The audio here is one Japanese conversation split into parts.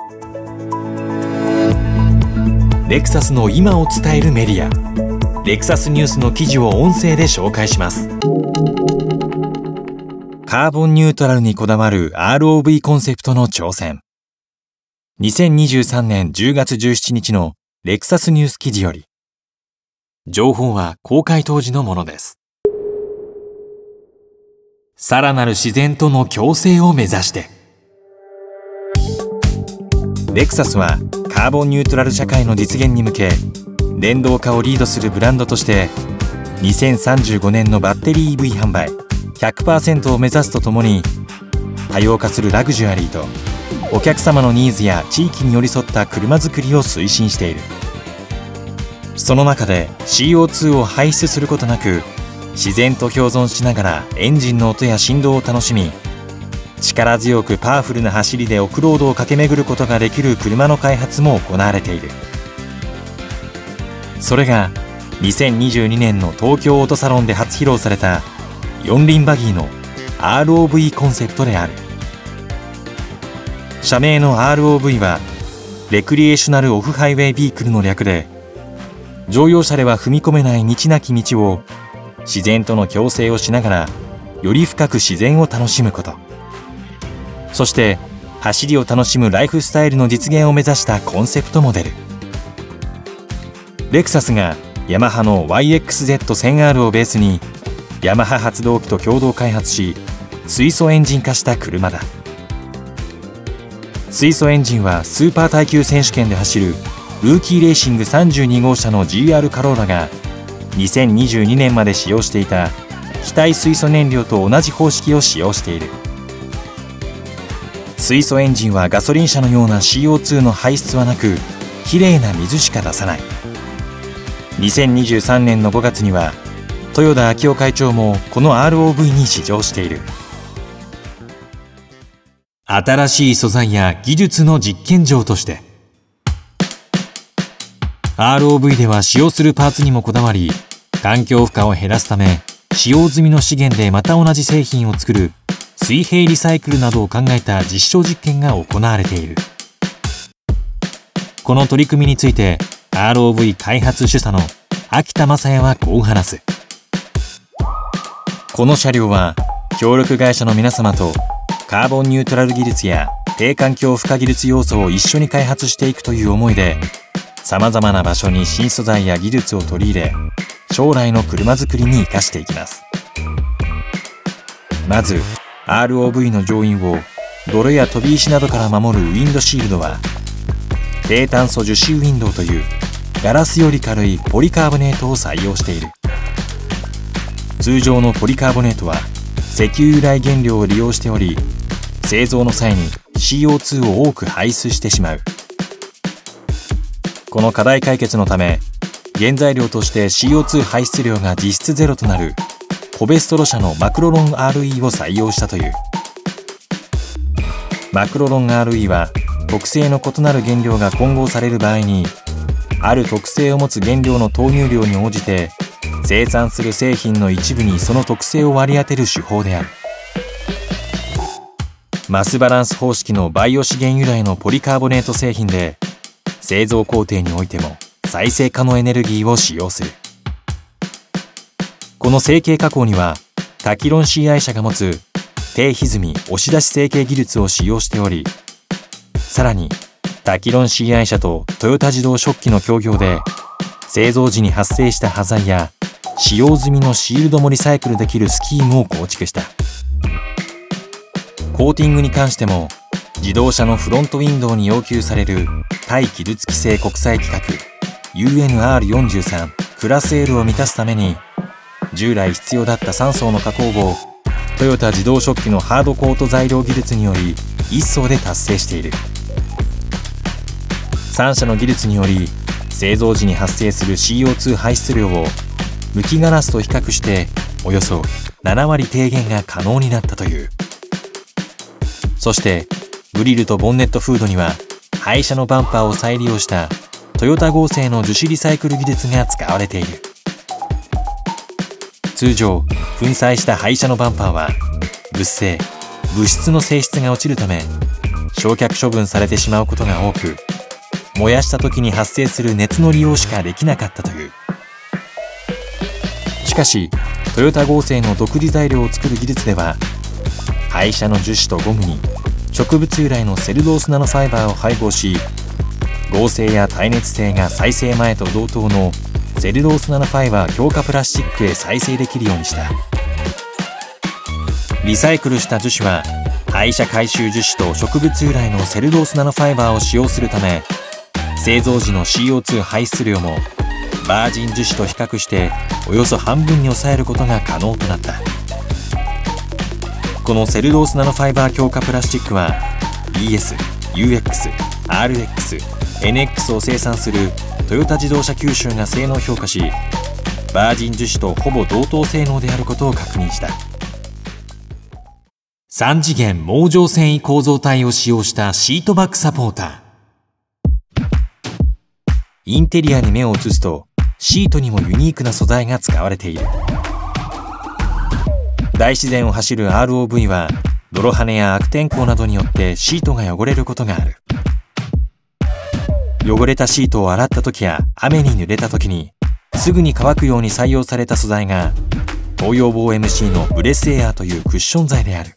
レクサスの今を伝えるメディア、レクサスニュースの記事を音声で紹介します。カーボンニュートラルにこだわる ROV コンセプトの挑戦。2023年10月17日のレクサスニュース記事より。情報は公開当時のものです。さらなる自然との共生を目指して。レクサスはカーボンニュートラル社会の実現に向け、電動化をリードするブランドとして、2035年のバッテリー EV 販売 100% を目指すとともに、多様化するラグジュアリーとお客様のニーズや地域に寄り添った車作りを推進している。その中で CO2 を排出することなく、自然と共存しながらエンジンの音や振動を楽しみ、力強くパワフルな走りでオフロードを駆け巡ることができる車の開発も行われている。それが2022年の東京オートサロンで初披露された四輪バギーの ROV コンセプトである。社名の ROV はレクリエーショナルオフハイウェイビークルの略で、乗用車では踏み込めない道なき道を自然との共生をしながらより深く自然を楽しむこと、そして走りを楽しむライフスタイルの実現を目指したコンセプトモデル。レクサスがヤマハの YXZ1000R をベースにヤマハ発動機と共同開発し、水素エンジン化した車だ。水素エンジンはスーパー耐久選手権で走るルーキーレーシング32号車の GR カローラが2022年まで使用していた気体水素燃料と同じ方式を使用している。水素エンジンはガソリン車のような CO2 の排出はなく、きれいな水しか出さない。2023年の5月には豊田章男会長もこの ROV に試乗している。新しい素材や技術の実験場として、 ROV では使用するパーツにもこだわり、環境負荷を減らすため使用済みの資源でまた同じ製品を作る水平リサイクルなどを考えた実証実験が行われている。この取り組みについて ROV 開発主査の秋田正也はこう話す。この車両は協力会社の皆様とカーボンニュートラル技術や低環境負荷技術要素を一緒に開発していくという思いで、さまざまな場所に新素材や技術を取り入れ、将来の車作りに生かしていきます。まず ROV の乗員を泥や飛び石などから守るウィンドシールドは、低炭素樹脂ウィンドウというガラスより軽いポリカーボネートを採用している。通常のポリカーボネートは石油由来原料を利用しており、製造の際に CO2 を多く排出してしまう。この課題解決のため、原材料として CO2 排出量が実質ゼロとなるコベストロ社のマクロロン RE を採用したという。マクロロン RE は特性の異なる原料が混合される場合に、ある特性を持つ原料の投入量に応じて生産する製品の一部にその特性を割り当てる手法である。マスバランス方式のバイオ資源由来のポリカーボネート製品で、製造工程においても再生可能エネルギーを使用する。この成形加工にはタキロン CI 社が持つ低歪み押し出し成形技術を使用しており、さらにタキロン CI 社とトヨタ自動織機の協業で、製造時に発生した端材や使用済みのシールドもリサイクルできるスキームを構築した。コーティングに関しても、自動車のフロントウィンドウに要求される対記述規制国際規格 UNR43 クラス L を満たすために、従来必要だった3層の加工をトヨタ自動織機のハードコート材料技術により1層で達成している。3社の技術により、製造時に発生する CO2 排出量を無機ガラスと比較しておよそ7割低減が可能になったという。そしてグリルとボンネットフードには廃車のバンパーを再利用したトヨタ合成の樹脂リサイクル技術が使われている。通常粉砕した廃車のバンパーは物性物質の性質が落ちるため、 焼却処分されてしまうことが多く、燃やした時に発生する熱の利用しかできなかったという。しかしトヨタ合成の独自材料を作る技術では、廃車の樹脂とゴムに植物由来のセルロースナノファイバーを配合し、合成や耐熱性が再生前と同等のセルロースナノファイバー強化プラスチックへ再生できるようにした。リサイクルした樹脂は廃車回収樹脂と植物由来のセルロースナノファイバーを使用するため、製造時の CO2 排出量もバージン樹脂と比較しておよそ半分に抑えることが可能となった。このセルロースナノファイバー強化プラスチックは ES、UX、RX、NX を生産するトヨタ自動車九州が性能を評価し、バージン樹脂とほぼ同等性能であることを確認した。3次元網状繊維構造体を使用したシートバックサポーター。インテリアに目を移すと、シートにもユニークな素材が使われている。大自然を走る ROV は泥跳ねや悪天候などによってシートが汚れることがある。汚れたシートを洗った時や雨に濡れた時にすぐに乾くように採用された素材が東洋防 MC のブレスエアーというクッション材である。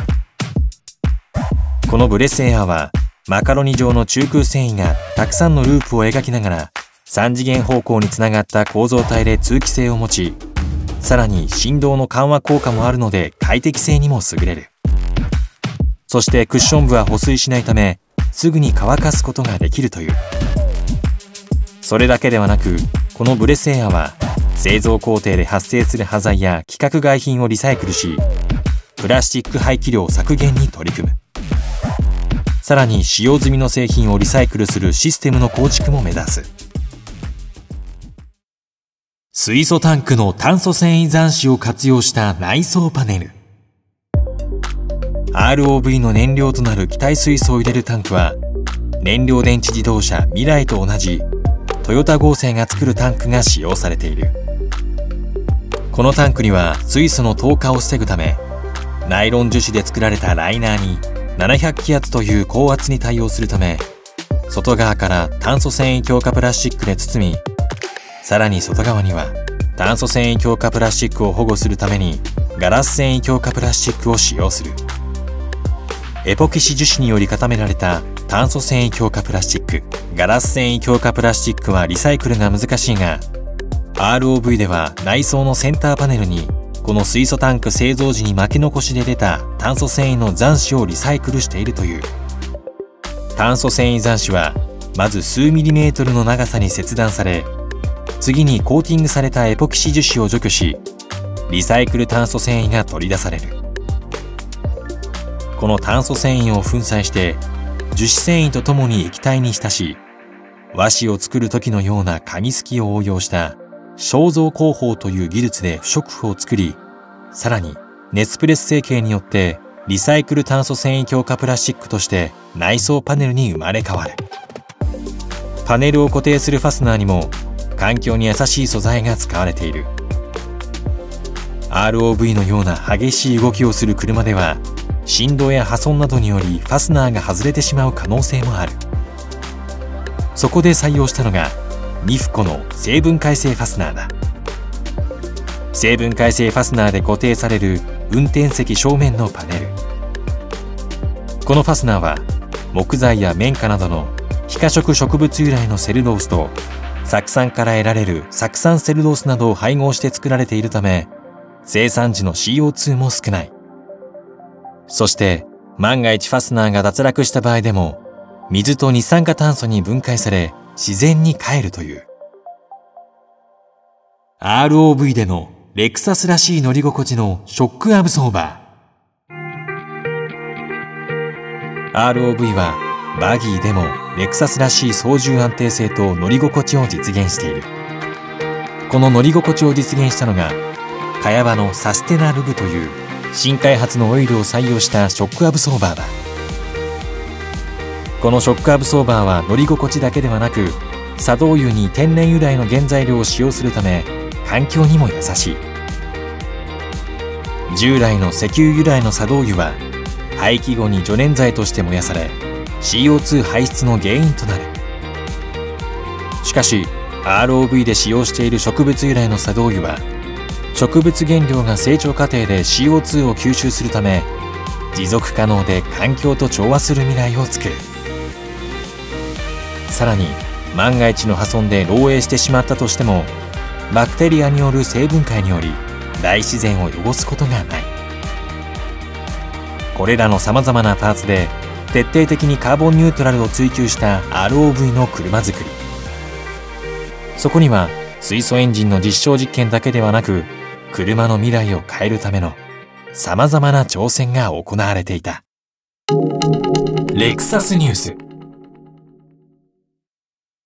このブレスエアーはマカロニ状の中空繊維がたくさんのループを描きながら3次元方向につながった構造体で通気性を持ち、さらに振動の緩和効果もあるので快適性にも優れる。そしてクッション部は保水しないためすぐに乾かすことができるという。それだけではなく、このブレスエアは製造工程で発生する端材や規格外品をリサイクルし、プラスチック廃棄量削減に取り組む。さらに使用済みの製品をリサイクルするシステムの構築も目指す。水素タンクの炭素繊維残滓を活用した内装パネル。 ROV の燃料となる気体水素を入れるタンクは、燃料電池自動車ミライと同じトヨタ合成が作るタンクが使用されている。このタンクには水素の透過を防ぐため、ナイロン樹脂で作られたライナーに700気圧という高圧に対応するため、外側から炭素繊維強化プラスチックで包み、さらに外側には炭素繊維強化プラスチックを保護するためにガラス繊維強化プラスチックを使用する。エポキシ樹脂により固められた炭素繊維強化プラスチック、ガラス繊維強化プラスチックはリサイクルが難しいが、 ROV では内装のセンターパネルにこの水素タンク製造時に巻き残しで出た炭素繊維の残滓をリサイクルしているという。炭素繊維残滓はまず数ミリメートルの長さに切断され、次にコーティングされたエポキシ樹脂を除去し、リサイクル炭素繊維が取り出される。この炭素繊維を粉砕して樹脂繊維とともに液体に浸し、和紙を作る時のような紙すきを応用した肖像工法という技術で不織布を作り、さらに熱プレス成形によってリサイクル炭素繊維強化プラスチックとして内装パネルに生まれ変わる。パネルを固定するファスナーにも環境に優しい素材が使われている。 ROV のような激しい動きをする車では振動や破損などによりファスナーが外れてしまう可能性もある。そこで採用したのがニフコの成分改正ファスナーだ。成分改正ファスナーで固定される運転席正面のパネル。このファスナーは木材や綿花などの非化植植物由来のセルロースと酢酸から得られる酢酸セルロースなどを配合して作られているため、生産時の CO2 も少ない。そして万が一ファスナーが脱落した場合でも水と二酸化炭素に分解され自然に帰るという。 ROV でのレクサスらしい乗り心地のショックアブソーバー。 ROV はバギーでもレクサスらしい操縦安定性と乗り心地を実現している。この乗り心地を実現したのが茅場のサステナルブという新開発のオイルを採用したショックアブソーバーだ。このショックアブソーバーは乗り心地だけではなく、茶道油に天然由来の原材料を使用するため環境にも優しい。従来の石油由来の茶道油は廃棄後に助燃剤として燃やされ CO2 排出の原因となる。しかし ROV で使用している植物由来の作動油は植物原料が成長過程で CO2 を吸収するため持続可能で環境と調和する未来を作る。さらに万が一の破損で漏洩してしまったとしてもバクテリアによる成分解により大自然を汚すことがない。これらのさまざまなパーツで徹底的にカーボンニュートラルを追求した ROV の車作り。そこには水素エンジンの実証実験だけではなく車の未来を変えるためのさまざまな挑戦が行われていた。レクサスニュース。